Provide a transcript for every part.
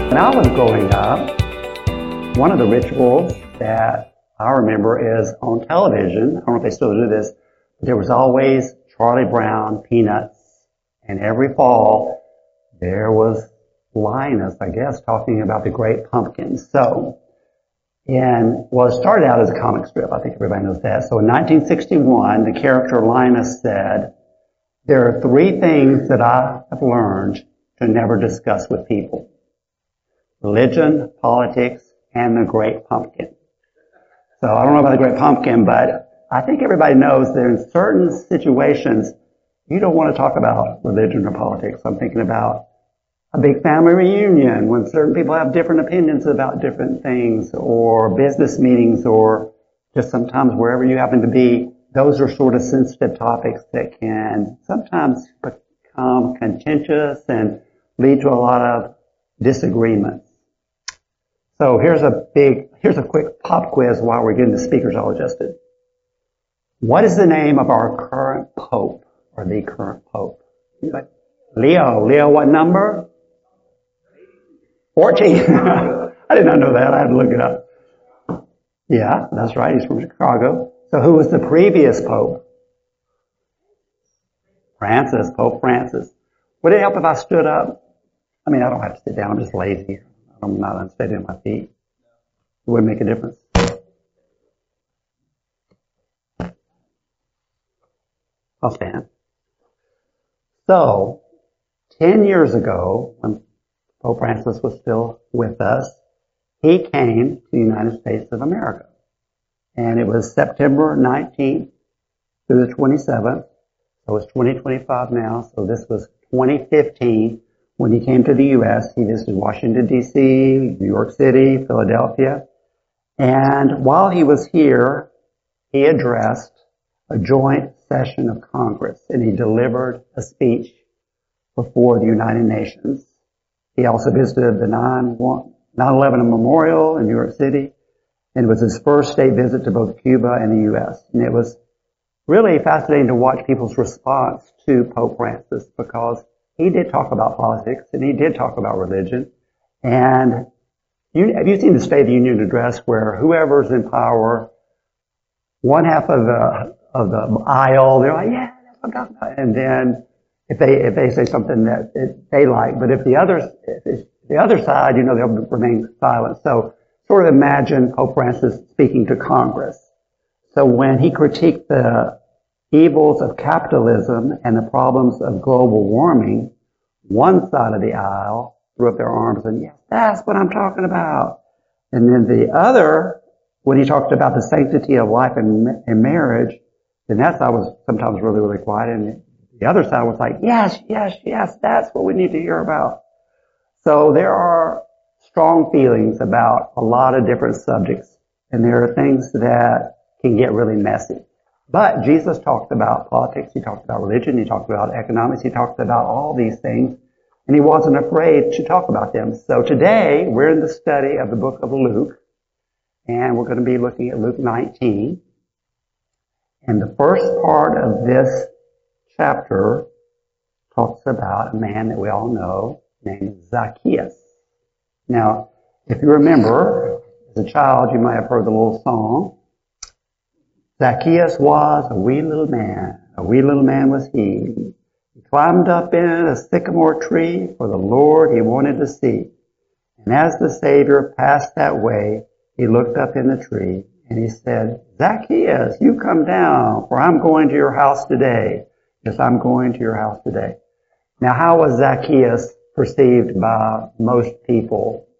When I was growing up, one of the rituals that I remember is on television. I don't know if they still do this. But there was always Charlie Brown, Peanuts, and every fall there was Linus, I guess, talking about the Great Pumpkin. It started out as a comic strip. I think everybody knows that. So in 1961, the character Linus said, "There are three things that I have learned to never discuss with people: religion, politics, and the Great Pumpkin." So I don't know about the Great Pumpkin, but I think everybody knows that in certain situations, you don't want to talk about religion or politics. I'm thinking about a big family reunion when certain people have different opinions about different things, or business meetings, or just sometimes wherever you happen to be. Those are sort of sensitive topics that can sometimes become contentious and lead to a lot of disagreements. So here's a quick pop quiz while we're getting the speakers all adjusted. What is the name of our current pope, or the current pope? Leo. Leo, what number? 14. I did not know that. I had to look it up. Yeah, that's right. He's from Chicago. So who was the previous pope? Francis, Pope Francis. Would it help if I stood up? I mean, I don't have to sit down. I'm just lazy. I'm not unsteady on my feet. It wouldn't make a difference. I'll stand. So, 10 years ago, when Pope Francis was still with us, he came to the United States of America. And it was September 19th through the 27th. So it's 2025 now. So this was 2015 when he came to the U.S. He visited Washington, D.C., New York City, Philadelphia. And while he was here, he addressed a joint session of Congress, and he delivered a speech before the United Nations. He also visited the 9/11 Memorial in New York City, and it was his first state visit to both Cuba and the U.S. And it was really fascinating to watch people's response to Pope Francis, because he did talk about politics and he did talk about religion. And have you seen the State of the Union address where whoever's in power, one half of the aisle, they're like, yeah, that's what I'm talking about. And then if they say something that they like, but if the other side, they'll remain silent. So sort of imagine Pope Francis speaking to Congress. So when he critiqued the evils of capitalism and the problems of global warming, one side of the aisle threw up their arms and, yes, that's what I'm talking about. And then the other, when he talked about the sanctity of life and marriage, then that side was sometimes really, really quiet. And the other side was like, yes, yes, yes, that's what we need to hear about. So there are strong feelings about a lot of different subjects, and there are things that can get really messy. But Jesus talked about politics, he talked about religion, he talked about economics, he talked about all these things, and he wasn't afraid to talk about them. So today, we're in the study of the book of Luke, and we're going to be looking at Luke 19. And the first part of this chapter talks about a man that we all know named Zacchaeus. Now, if you remember, as a child, you might have heard the little song, Zacchaeus was a wee little man was he. He climbed up in a sycamore tree for the Lord he wanted to see. And as the Savior passed that way, he looked up in the tree and he said, Zacchaeus, you come down, for I'm going to your house today. Yes, I'm going to your house today. Now, how was Zacchaeus perceived by most people?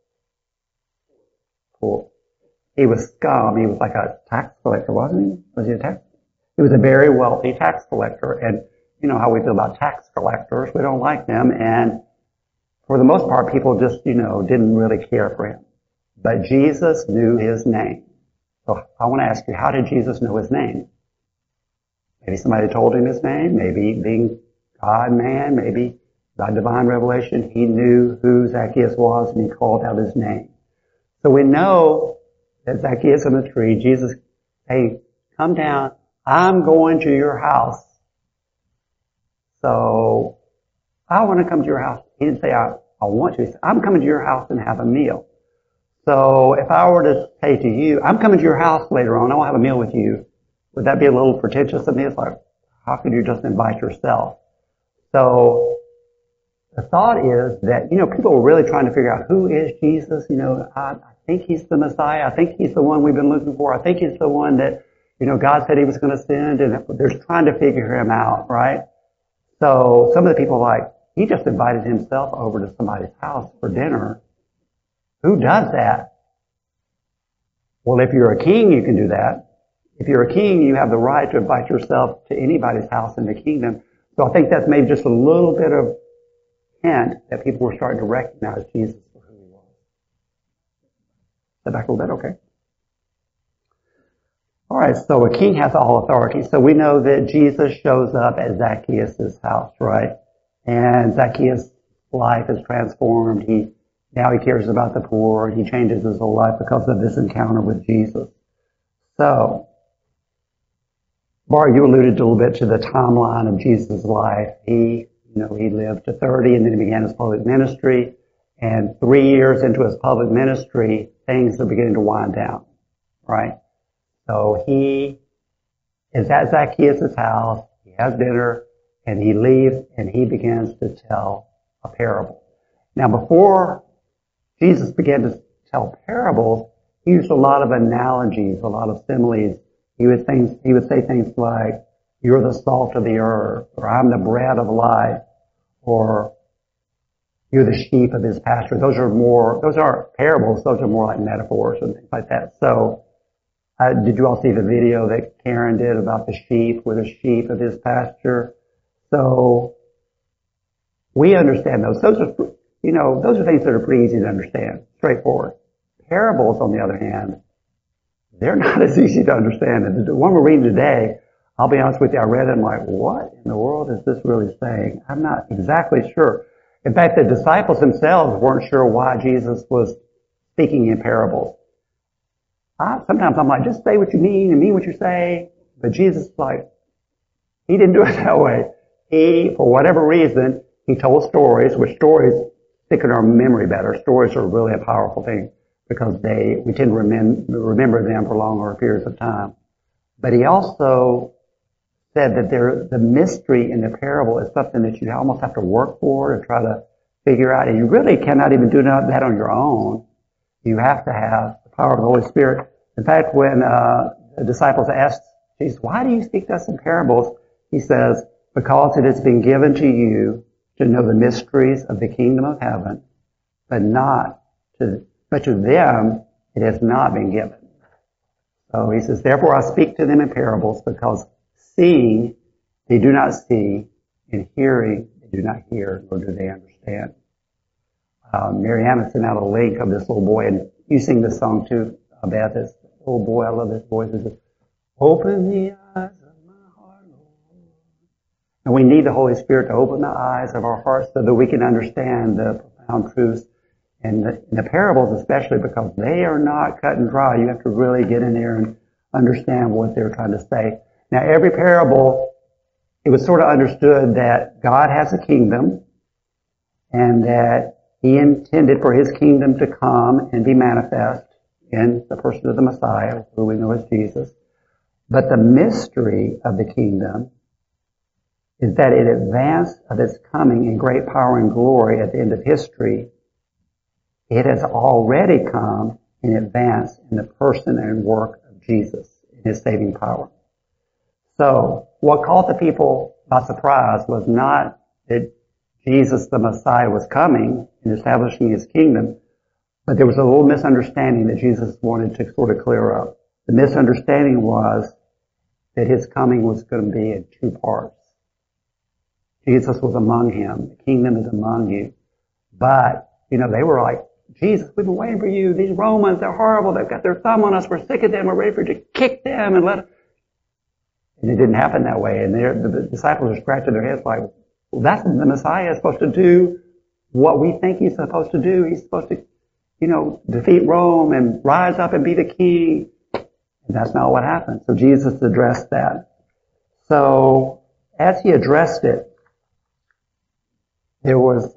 Poor. He was scum. He was like a tax collector, wasn't he? Was he a tax? He was a very wealthy tax collector. And you know how we feel about tax collectors. We don't like them. And for the most part, people just, didn't really care for him. But Jesus knew his name. So I want to ask you, how did Jesus know his name? Maybe somebody told him his name. Maybe being God, man. Maybe by divine revelation, he knew who Zacchaeus was and he called out his name. So we know that Zacchaeus on the tree, Jesus, hey, come down. I'm going to your house. So I want to come to your house. He didn't say, I want to. He said, I'm coming to your house and have a meal. So if I were to say to you, I'm coming to your house later on, I will have a meal with you, would that be a little pretentious of me? It's like, how could you just invite yourself? So the thought is that, people are really trying to figure out who is Jesus. I think he's the Messiah. I think he's the one we've been looking for. I think he's the one that, God said he was going to send, and they're trying to figure him out, right? So some of the people are like, he just invited himself over to somebody's house for dinner. Who does that? Well, if you're a king, you can do that. If you're a king, you have the right to invite yourself to anybody's house in the kingdom. So I think that's maybe just a little bit of hint that people were starting to recognize Jesus for who he was. Step back a little bit, okay? All right, so a king has all authority. So we know that Jesus shows up at Zacchaeus' house, right? And Zacchaeus' life is transformed. Now he cares about the poor. He changes his whole life because of this encounter with Jesus. So, Bar, you alluded a little bit to the timeline of Jesus' life. He lived to 30 and then he began his public ministry. And 3 years into his public ministry, things are beginning to wind down, right? So he is at Zacchaeus' house. He has dinner and he leaves and he begins to tell a parable. Now, before Jesus began to tell parables, he used a lot of analogies, a lot of similes. He would say things like, you're the salt of the earth, or I'm the bread of life, or you're the sheep of his pasture. Those aren't parables, those are more like metaphors and things like that. So, did you all see the video that Karen did about the sheep, with the sheep of his pasture? So, we understand those. Those are things that are pretty easy to understand, straightforward. Parables, on the other hand, they're not as easy to understand. And the one we're reading today, I'll be honest with you, I read it and I'm like, what in the world is this really saying? I'm not exactly sure. In fact, the disciples themselves weren't sure why Jesus was speaking in parables. Sometimes I'm like, just say what you mean and mean what you say. But Jesus, he didn't do it that way. He, for whatever reason, he told stories, which stories stick in our memory better. Stories are really a powerful thing because we tend to remember them for longer periods of time. But he also said that the mystery in the parable is something that you almost have to work for to try to figure out. And you really cannot even do that on your own. You have to have the power of the Holy Spirit. In fact, when the disciples asked Jesus, why do you speak to us in parables? He says, because it has been given to you to know the mysteries of the kingdom of heaven, but to them it has not been given. So he says, therefore I speak to them in parables, because seeing they do not see, and hearing they do not hear, nor do they understand. Mariana sent out a link of this little boy, and you sing this song too, Beth. This little boy, I love this voice. It says, open the eyes of my heart, Lord. And we need the Holy Spirit to open the eyes of our hearts so that we can understand the profound truths. And the parables especially, because they are not cut and dry. You have to really get in there and understand what they're trying to say. Now, every parable, it was sort of understood that God has a kingdom and that he intended for his kingdom to come and be manifest in the person of the Messiah, who we know as Jesus. But the mystery of the kingdom is that in advance of its coming in great power and glory at the end of history, it has already come in advance in the person and work of Jesus in his saving power. So, what caught the people by surprise was not that Jesus the Messiah was coming and establishing his kingdom, but there was a little misunderstanding that Jesus wanted to sort of clear up. The misunderstanding was that his coming was going to be in two parts. Jesus was among him. The kingdom is among you. But, they were like, Jesus, we've been waiting for you. These Romans, they're horrible. They've got their thumb on us. We're sick of them. We're ready for you to kick them and let. And it didn't happen that way. And the disciples are scratching their heads like, well, that's the Messiah is supposed to do what we think he's supposed to do. He's supposed to, defeat Rome and rise up and be the king. And that's not what happened. So Jesus addressed that. So as he addressed it, there was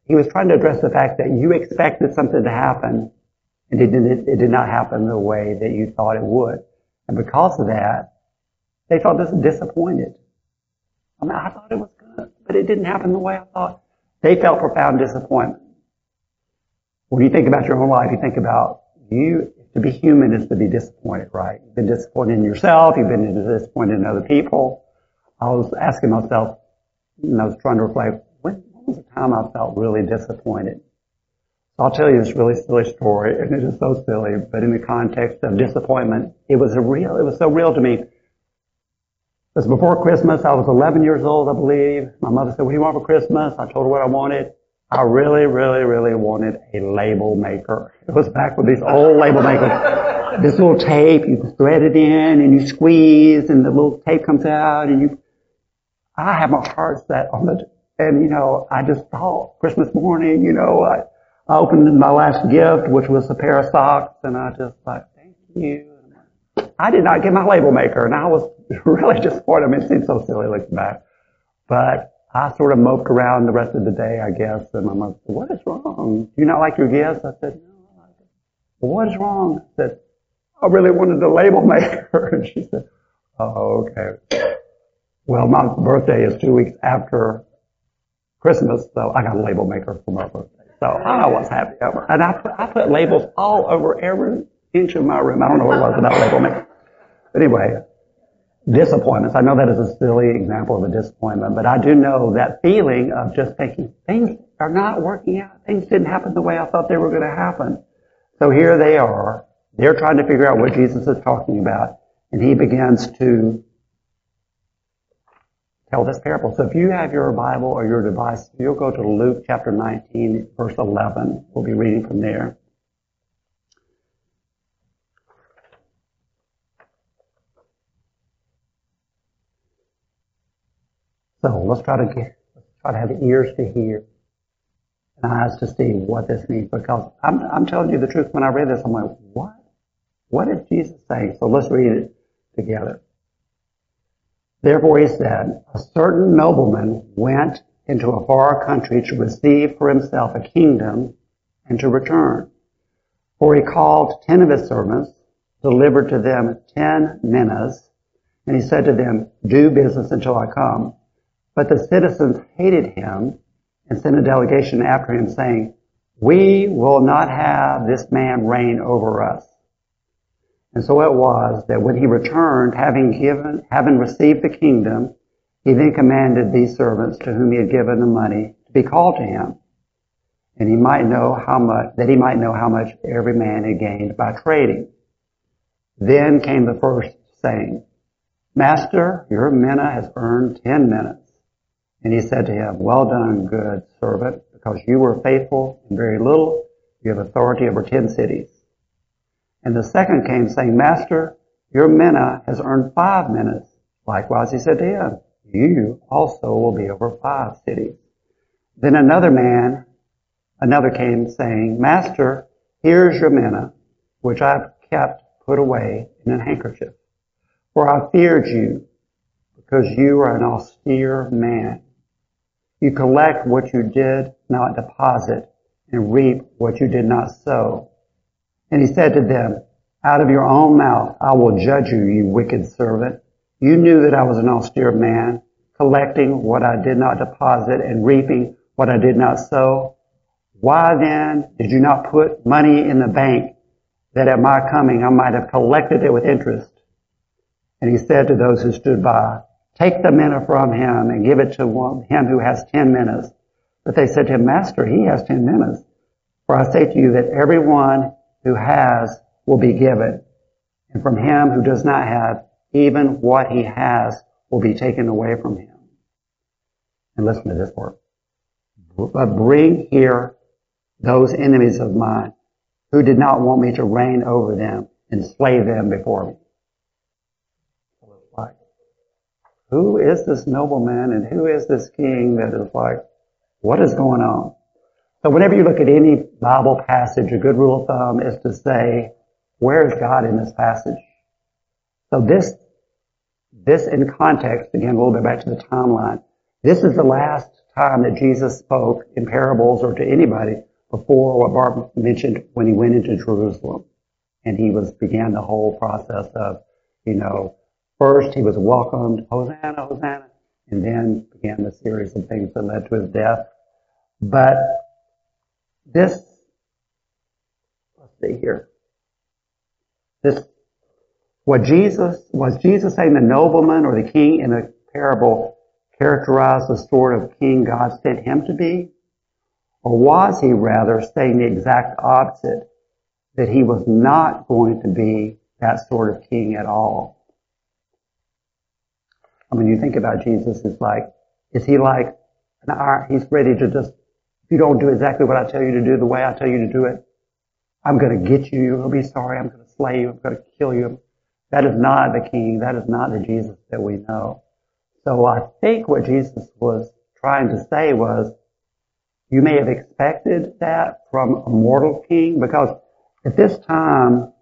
he was trying to address the fact that you expected something to happen, and it did not happen the way that you thought it would. And because of that, they felt disappointed. I mean, I thought it was good, but it didn't happen the way I thought. They felt profound disappointment. When you think about your own life, you think about to be human is to be disappointed, right? You've been disappointed in yourself, you've been disappointed in other people. I was asking myself, and I was trying to reflect, when was the time I felt really disappointed? So I'll tell you this really silly story, and it is so silly, but in the context of disappointment, it was so real to me. It was before Christmas. I was 11 years old, I believe. My mother said, "What do you want for Christmas?" I told her what I wanted. I really, really, really wanted a label maker. It was back with these old label makers. This little tape, you thread it in and you squeeze and the little tape comes out and I have my heart set on it. And, I just thought Christmas morning, I opened my last gift, which was a pair of socks, and I just thought, thank you. I did not get my label maker, and I was really disappointed. I mean, it seems so silly looking back. But I sort of moped around the rest of the day, I guess, and my mother said, "What is wrong? Do you not like your gifts?" I said, "No, I like it." "Well, what is wrong?" I said, "I really wanted a label maker." And she said, "Oh, okay." Well, my birthday is 2 weeks after Christmas, so I got a label maker for my birthday. So I was happy ever. And I put labels all over every inch of my room. I don't know what it was about label maker. But anyway, disappointments. I know that is a silly example of a disappointment, but I do know that feeling of just thinking, things are not working out. Things didn't happen the way I thought they were going to happen. So here they are. They're trying to figure out what Jesus is talking about, and he begins to tell this parable. So if you have your Bible or your device, you'll go to Luke chapter 19, verse 11. We'll be reading from there. So let's try to have ears to hear and eyes to see what this means. Because I'm telling you the truth. When I read this, I'm like, what? What is Jesus saying? So let's read it together. Therefore he said, a certain nobleman went into a far country to receive for himself a kingdom and to return. For he called 10 of his servants, delivered to them 10 minas, and he said to them, do business until I come. But the citizens hated him and sent a delegation after him, saying, we will not have this man reign over us. And so it was that when he returned, having received the kingdom, he then commanded these servants to whom he had given the money to be called to him, and he might know how much every man had gained by trading. Then came the first, saying, Master, your mina has earned 10 minas. And he said to him, well done, good servant, because you were faithful in very little, you have authority over 10 cities. And the second came, saying, Master, your mina has earned 5 minas. Likewise, he said to him, you also will be over 5 cities. Then another came, saying, Master, here's your mina, which I've kept put away in a handkerchief. For I feared you, because you are an austere man. You collect what you did not deposit, and reap what you did not sow. And he said to them, out of your own mouth I will judge you, you wicked servant. You knew that I was an austere man, collecting what I did not deposit and reaping what I did not sow. Why then did you not put money in the bank, that at my coming I might have collected it with interest? And he said to those who stood by, take the mina from him and give it to him who has 10 minas. But they said to him, Master, he has 10 minas. For I say to you that everyone who has will be given, and from him who does not have, even what he has will be taken away from him. And listen to this word. But bring here those enemies of mine who did not want me to reign over them and slay them before me. So it's like, who is this nobleman and who is this king that is like, what is going on? So whenever you look at any Bible passage, a good rule of thumb is to say, where is God in this passage? So this in context, again, a little bit back to the timeline, this is the last time that Jesus spoke in parables or to anybody before what Barb mentioned when he went into Jerusalem. And he began the whole process of, first he was welcomed, Hosanna, Hosanna, and then began the series of things that led to his death. But let's see here. Was Jesus saying the nobleman or the king in the parable characterized the sort of king God sent him to be? Or was he rather saying the exact opposite, that he was not going to be that sort of king at all? I mean, you think about Jesus, is he like an iron? He's ready to just, if you don't do exactly what I tell you to do the way I tell you to do it, I'm going to get you. You'll be sorry. I'm going to slay you. I'm going to kill you. That is not the king. That is not the Jesus that we know. So I think what Jesus was trying to say was, you may have expected that from a mortal king, because at this time,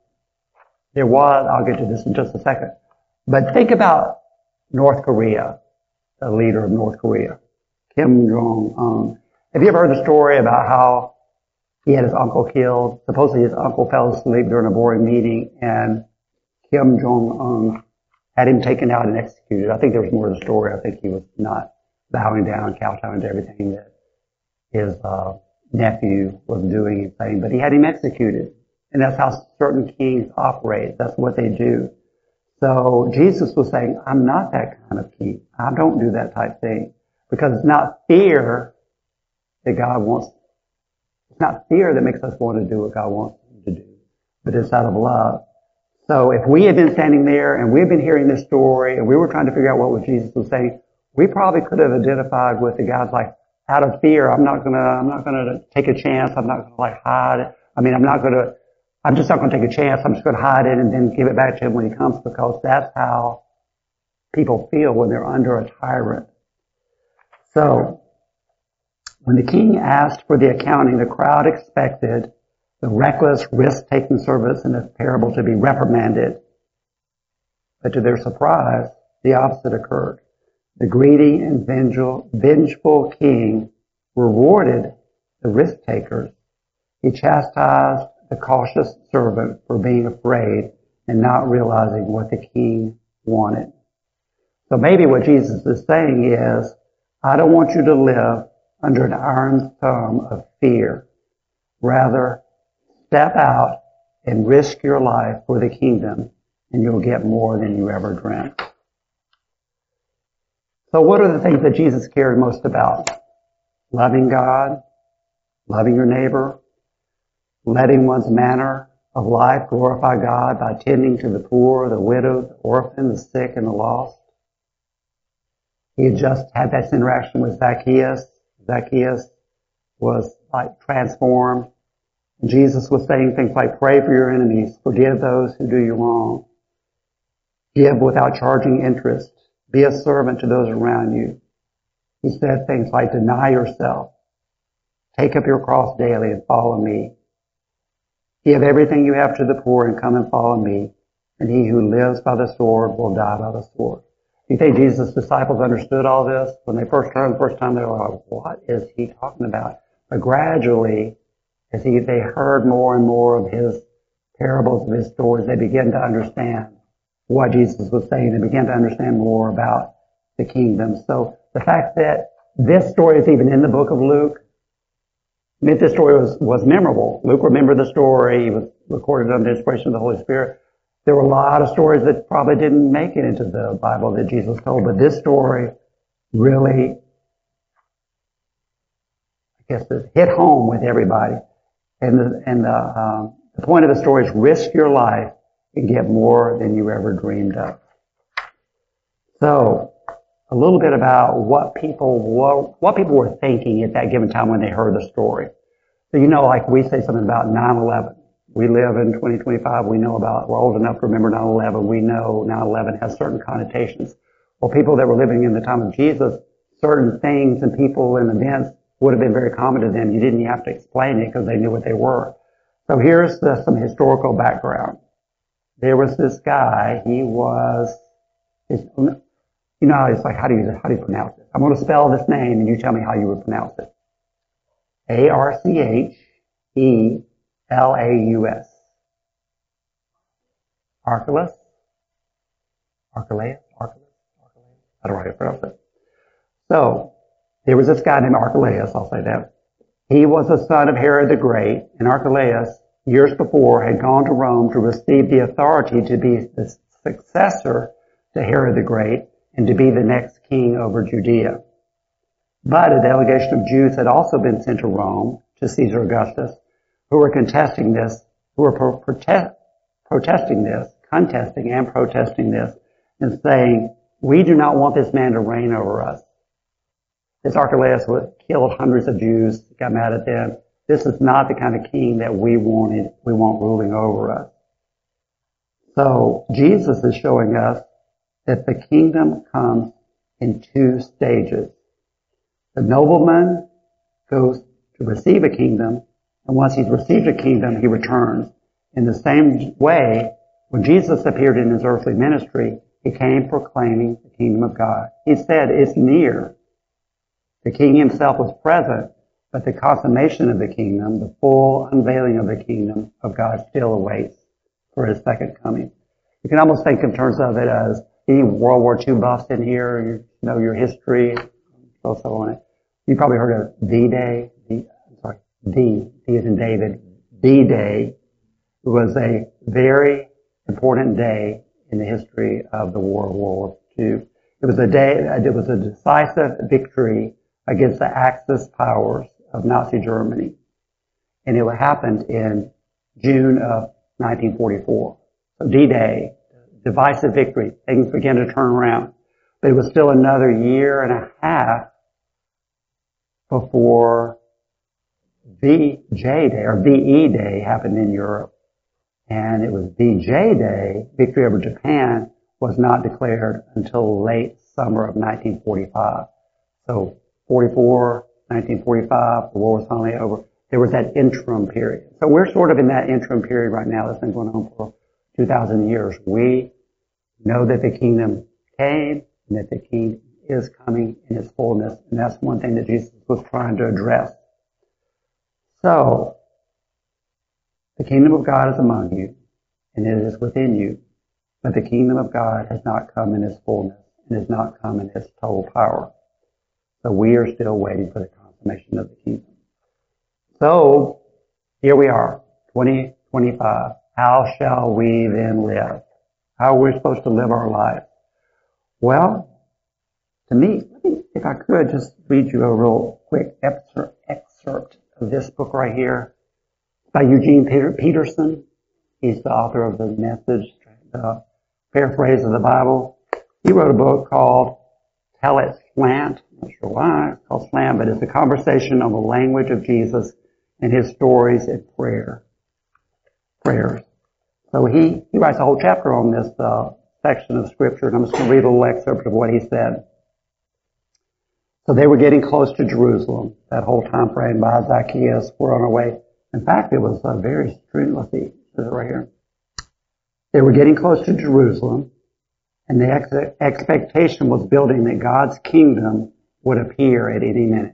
I'll get to this in just a second, but think about North Korea, the leader of North Korea, Kim Jong-un. Have you ever heard the story about how he had his uncle killed? Supposedly his uncle fell asleep during a boring meeting, and Kim Jong-un had him taken out and executed. I think there was more to the story. I think he was not bowing down, kowtowing to everything that his nephew was doing and saying, but he had him executed. And that's how certain kings operate. That's what they do. So Jesus was saying, I'm not that kind of king. I don't do that type thing. Because it's not fear that God wants. It's not fear that makes us want to do what God wants to do. But it's out of love. So if we had been standing there and we'd been hearing this story and we were trying to figure out what Jesus was saying, we probably could have identified with the guys like, out of fear, I'm not gonna take a chance. I'm not gonna hide it. I'm just not gonna take a chance. I'm just gonna hide it and then give it back to him when he comes, because that's how people feel when they're under a tyrant. So, when the king asked for the accounting, the crowd expected the reckless, risk-taking servants in the parable to be reprimanded. But to their surprise, the opposite occurred. The greedy and vengeful king rewarded the risk-takers. He chastised the cautious servant for being afraid and not realizing what the king wanted. So maybe what Jesus is saying is, I don't want you to live under an iron thumb of fear. Rather, step out and risk your life for the kingdom, and you'll get more than you ever dreamt. So what are the things that Jesus cared most about? Loving God, loving your neighbor, letting one's manner of life glorify God by tending to the poor, the widow, the orphan, the sick, and the lost. He had just had that interaction with Zacchaeus. Zacchaeus was transformed. Jesus was saying things like, pray for your enemies, forgive those who do you wrong, give without charging interest, be a servant to those around you. He said things like, deny yourself, take up your cross daily and follow me. Give everything you have to the poor and come and follow me, and he who lives by the sword will die by the sword. Do you think Jesus' disciples understood all this? When they first heard the first time, they were like, what is he talking about? But gradually, as they heard more and more of his parables, of his stories, they began to understand what Jesus was saying. They began to understand more about the kingdom. So the fact that this story is even in the book of Luke meant this story was memorable. Luke remembered the story. He was recorded under the inspiration of the Holy Spirit. There were a lot of stories that probably didn't make it into the Bible that Jesus told, but this story really, it hit home with everybody. And the point of the story is risk your life and get more than you ever dreamed of. So, a little bit about what people were thinking at that given time when they heard the story. So like we say something about 9/11. We live in 2025. We're old enough to remember 9/11. We know 9/11 has certain connotations. Well, people that were living in the time of Jesus, certain things and people and events would have been very common to them. You didn't have to explain it because they knew what they were. So here's some historical background. There was this guy. He was, it's like, how do you pronounce it? I'm going to spell this name, and you tell me how you would pronounce it. Archelaus. Archelaus? Archelaus? I don't know how to pronounce it. So, there was this guy named Archelaus, I'll say that. He was the son of Herod the Great, and Archelaus, years before, had gone to Rome to receive the authority to be the successor to Herod the Great and to be the next king over Judea. But a delegation of Jews had also been sent to Rome, to Caesar Augustus, who were contesting this, and saying, we do not want this man to reign over us. This Archelaus killed hundreds of Jews, got mad at them. This is not the kind of king that we want ruling over us. So Jesus is showing us that the kingdom comes in two stages. The nobleman goes to receive a kingdom, and once he's received a kingdom, he returns. In the same way, when Jesus appeared in his earthly ministry, he came proclaiming the kingdom of God. He said, it's near. The king himself was present, but the consummation of the kingdom, the full unveiling of the kingdom of God still awaits for his second coming. You can almost think in terms of it as any World War II buffs in here, you know your history, so on it. You probably heard of D-Day, D as in David, D-Day. It was a very important day in the history of the war of World War II. It was a decisive victory against the Axis powers of Nazi Germany. And it happened in June of 1944. So D-Day, divisive victory. Things began to turn around. But it was still another year and a half before VJ Day, or VE Day, happened in Europe. And it was VJ Day, victory over Japan, was not declared until late summer of 1945. So 1945, the war was finally over. There was that interim period. So we're sort of in that interim period right now that's been going on for 2,000 years. We know that the kingdom came and that the king is coming in its fullness. And that's one thing that Jesus was trying to address. So, the kingdom of God is among you, and it is within you. But the kingdom of God has not come in its fullness and has not come in its total power. So we are still waiting for the consummation of the kingdom. So, here we are, 2025. How shall we then live? How are we supposed to live our life? Well, to me, if I could just read you a real quick excerpt of this book right here. It's by Eugene Peterson. He's the author of the Message, the paraphrase of the Bible. He wrote a book called Tell It Slant. I'm not sure why it's called Slant, but it's a conversation on the language of Jesus and his stories and prayers. So he writes a whole chapter on this section of Scripture, and I'm just going to read a little excerpt of what he said. So they were getting close to Jerusalem. That whole time frame by Zacchaeus, we're on our way. In fact, it was a very stringent, let's see, is it right here? They were getting close to Jerusalem, and the expectation was building that God's kingdom would appear at any minute.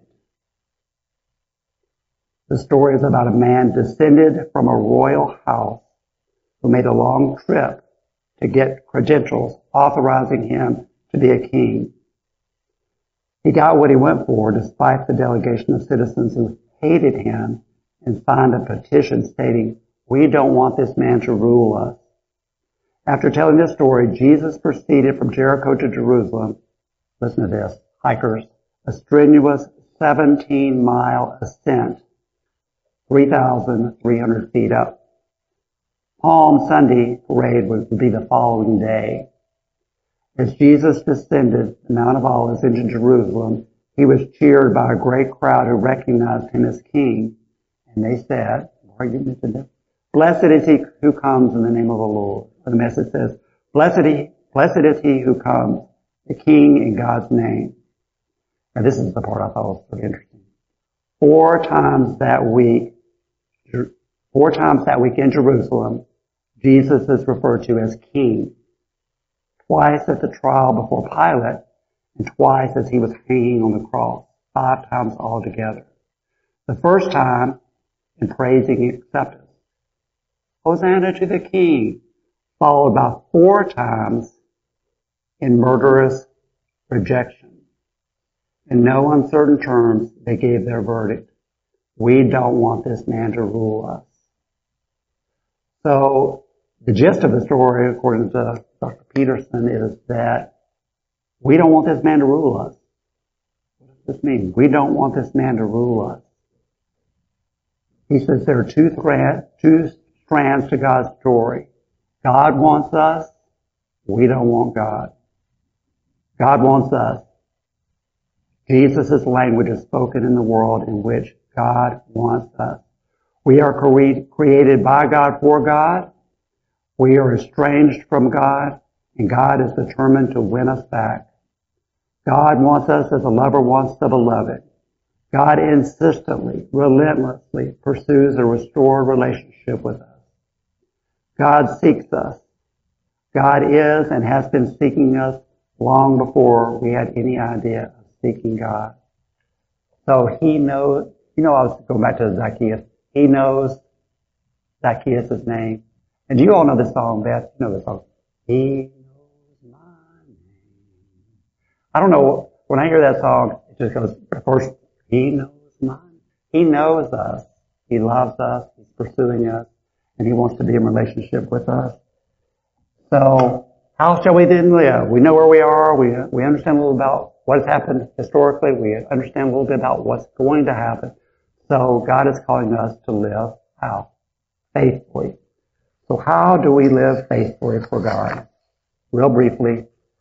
The story is about a man descended from a royal house who made a long trip to get credentials authorizing him to be a king. He got what he went for despite the delegation of citizens who hated him and signed a petition stating, "We don't want this man to rule us." After telling this story, Jesus proceeded from Jericho to Jerusalem. Listen to this, hikers, a strenuous 17-mile ascent, 3,300 feet up. Palm Sunday parade would be the following day. As Jesus descended the Mount of Olives into Jerusalem, he was cheered by a great crowd who recognized him as king. And they said, "Blessed is he who comes in the name of the Lord." The message says, Blessed is he who comes, the king in God's name. Now this is the part I thought was pretty interesting. Four times that week in Jerusalem, Jesus is referred to as king. Twice at the trial before Pilate, and twice as he was hanging on the cross, 5 times altogether. The first time in praising acceptance. Hosanna to the King, followed by 4 times in murderous rejection. In no uncertain terms, they gave their verdict. We don't want this man to rule us. So the gist of the story, according to Dr. Peterson, is that we don't want this man to rule us. What does this mean? We don't want this man to rule us. He says there are two strands to God's story. God wants us. We don't want God. God wants us. Jesus' language is spoken in the world in which God wants us. We are created by God for God. We are estranged from God, and God is determined to win us back. God wants us as a lover wants the beloved. God insistently, relentlessly pursues a restored relationship with us. God seeks us. God is and has been seeking us long before we had any idea of seeking God. So he knows, I was going back to Zacchaeus. He knows Zacchaeus' name. And you all know this song, Beth. You know the song. He knows my name. I don't know, when I hear that song, it just goes, first, he knows mine. He knows us. He loves us. He's pursuing us. And he wants to be in relationship with us. So, how shall we then live? We know where we are. We understand a little about what has happened historically. We understand a little bit about what's going to happen. So, God is calling us to live how? Faithfully. So, how do we live faithfully for God? Real briefly,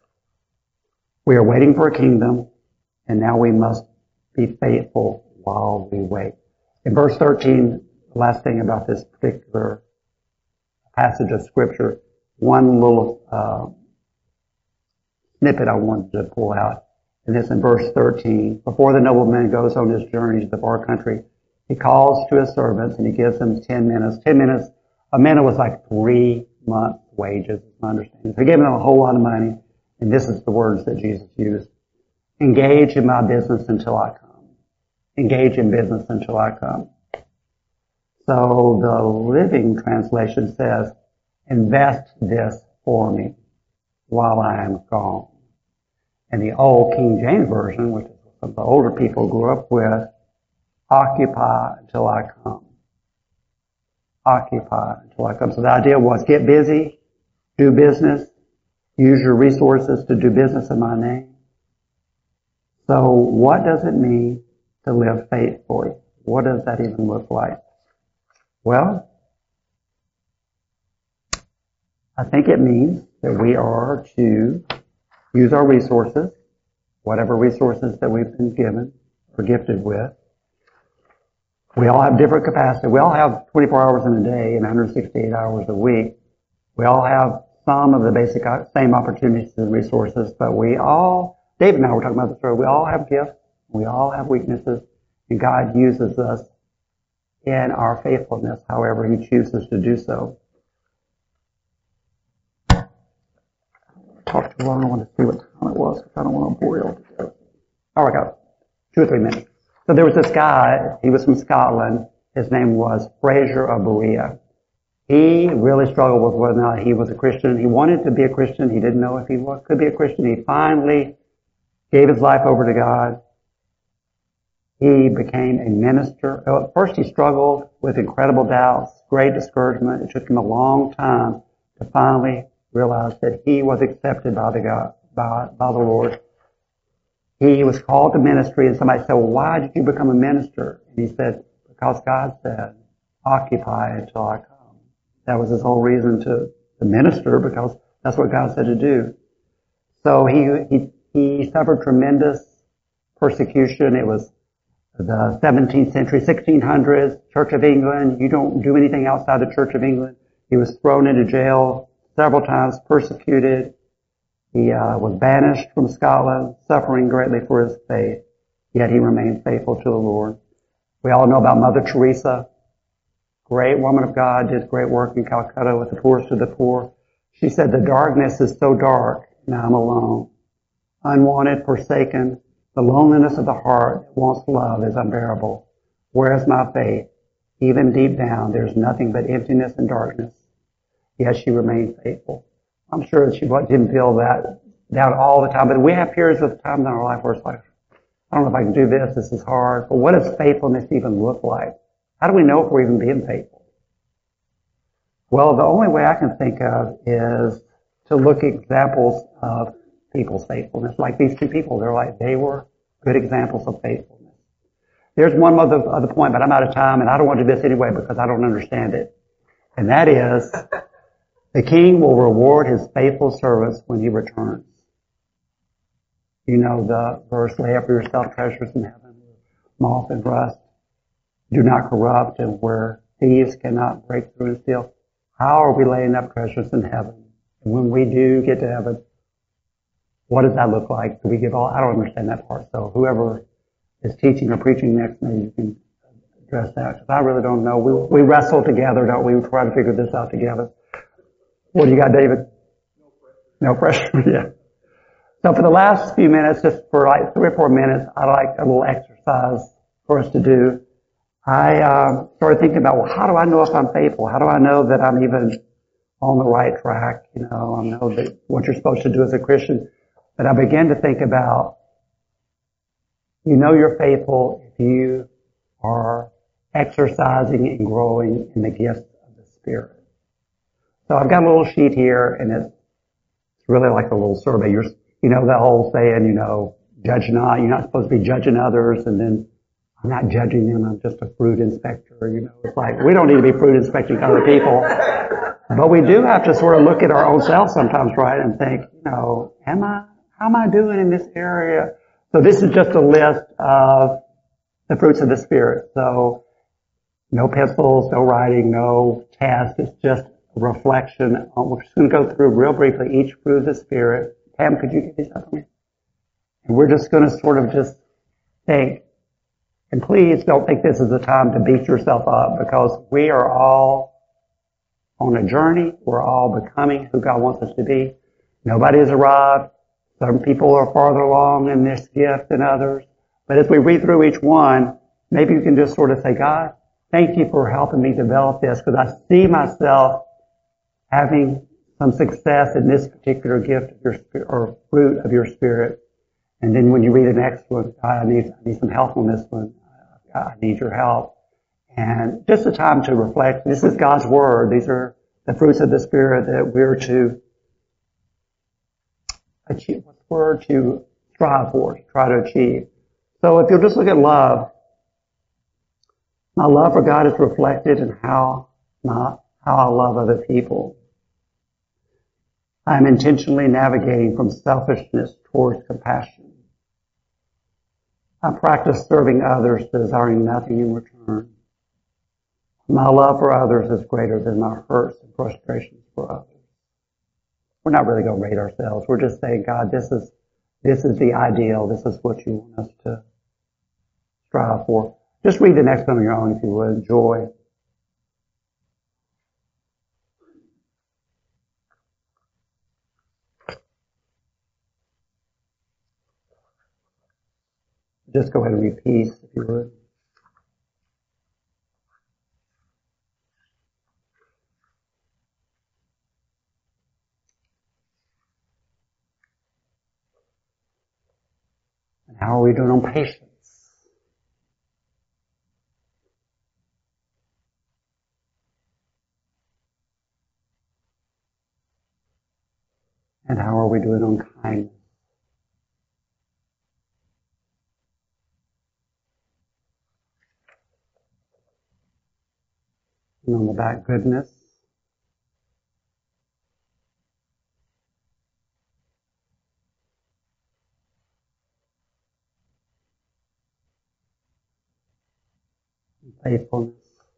we are waiting for a kingdom, and now we must be faithful while we wait. In verse 13, the last thing about this particular passage of Scripture, one little snippet I wanted to pull out, and it's in verse 13. Before the nobleman goes on his journey to the far country, he calls to his servants and he gives them 10 minutes. 10 minutes, a minute was like 3 months' wages, is my understanding. So he gave them a whole lot of money, and this is the words that Jesus used. Engage in my business until I come. Engage in business until I come. So the Living Translation says, invest this for me while I am gone. And the old King James Version, which is what the older people grew up with, occupy until I come. Occupy until I come. So the idea was get busy, do business, use your resources to do business in my name. So what does it mean to live faithfully? What does that even look like? Well, I think it means that we are to use our resources, whatever resources that we've been given or gifted with. We all have different capacity. We all have 24 hours in a day and 168 hours a week. We all have some of the basic same opportunities and resources, but we all, Dave and I were talking about this earlier, we all have gifts, we all have weaknesses, and God uses us in our faithfulness, however He chooses to do so. Talk too long, I want to see what time it was, because I don't want to bore you all to death. Oh, I got 2 or 3 minutes. So there was this guy, he was from Scotland, his name was Fraser of Berea. He really struggled with whether or not he was a Christian. He wanted to be a Christian, he didn't know if he could be a Christian. He finally gave his life over to God. He became a minister. At first he struggled with incredible doubts, great discouragement. It took him a long time to finally realize that he was accepted by the Lord. He was called to ministry, and somebody said, well, why did you become a minister? And he said, because God said, occupy until I come. That was his whole reason to minister, because that's what God said to do. So he suffered tremendous persecution. It was the 17th century, 1600s, Church of England. You don't do anything outside the Church of England. He was thrown into jail several times, persecuted. He was banished from Scotland, suffering greatly for his faith. Yet he remained faithful to the Lord. We all know about Mother Teresa. Great woman of God, did great work in Calcutta with the poorest of the poor. She said, the darkness is so dark, and I'm alone. unwanted, forsaken. The loneliness of the heart that wants love is unbearable. Where is my faith? Even deep down, there's nothing but emptiness and darkness. Yet she remained faithful. I'm sure that she didn't feel that down all the time, but we have periods of time in our life where it's like, I don't know if I can do this, this is hard. But what does faithfulness even look like? How do we know if we're even being faithful? Well, the only way I can think of is to look at examples of people's faithfulness. Like these two people, they were good examples of faithfulness. There's one other point, but I'm out of time, and I don't want to do this anyway because I don't understand it. And that is, the king will reward his faithful servants when he returns. You know the verse, lay up for yourself treasures in heaven, moth and rust do not corrupt, and where thieves cannot break through and steal. How are we laying up treasures in heaven? And when we do get to heaven, what does that look like? Do we give all? I don't understand that part. So whoever is teaching or preaching next, maybe you can address that. Because I really don't know. We wrestle together, don't we? We try to figure this out together. What do you got, David? No pressure. Yeah. So for the last few minutes, just for like 3 or 4 minutes, I'd like a little exercise for us to do. I started thinking about, well, how do I know if I'm faithful? How do I know that I'm even on the right track? You know, I know that what you're supposed to do as a Christian. But I began to think about, you know you're faithful if you are exercising and growing in the gifts of the Spirit. So I've got a little sheet here, and it's really like a little survey. You know the whole saying, you know, judge not. You're not supposed to be judging others, and then I'm not judging them. I'm just a fruit inspector. You know, it's like we don't need to be fruit inspecting other people, but we do have to sort of look at our own selves sometimes, right, and think, you know, how am I doing in this area? So this is just a list of the fruits of the Spirit. So no pencils, no writing, no test. It's just a reflection. We're just going to go through real briefly each fruit of the Spirit. Pam, could you get these up for me? And we're just going to sort of just think. And please don't think this is a time to beat yourself up, because we are all on a journey. We're all becoming who God wants us to be. Nobody has arrived. Some people are farther along in this gift than others. But as we read through each one, maybe you can just sort of say, God, thank you for helping me develop this, because I see myself having some success in this particular gift of your spirit, or fruit of your Spirit. And then when you read the next one, God, I need some help on this one. I need your help. And just a time to reflect. This is God's Word. These are the fruits of the Spirit that we're to achieve. What's the word? To strive for, to try to achieve. So if you'll just look at love, my love for God is reflected in how I love other people. I am intentionally navigating from selfishness towards compassion. I practice serving others, desiring nothing in return. My love for others is greater than my hurts and frustrations for others. We're not really going to rate ourselves. We're just saying, God, this is the ideal. This is what you want us to strive for. Just read the next one on your own if you would. Joy. Just go ahead and read peace if you would. And how are we doing on patience? And how are we doing on kindness? And on the back, goodness. And faithfulness.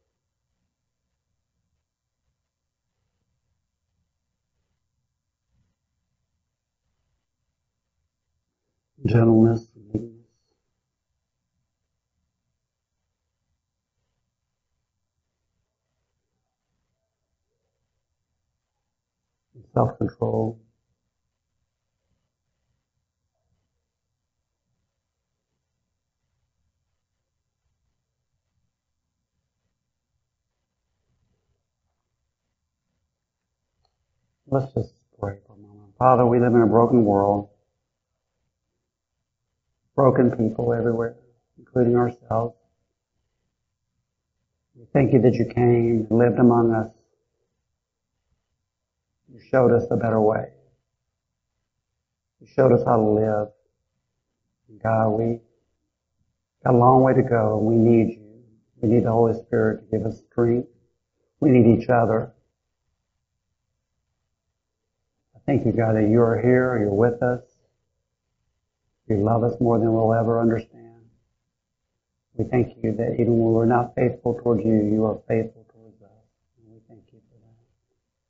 Gentleness. Meekness. Self-control. Let's just pray for a moment. Father, we live in a broken world, broken people everywhere, including ourselves. We thank you that you came and lived among us. You showed us a better way. You showed us how to live. And God, we got a long way to go. We need you. We need the Holy Spirit to give us strength. We need each other. I thank you, God, that you are here. You're with us. You love us more than we'll ever understand. We thank you that even when we're not faithful towards you, you are faithful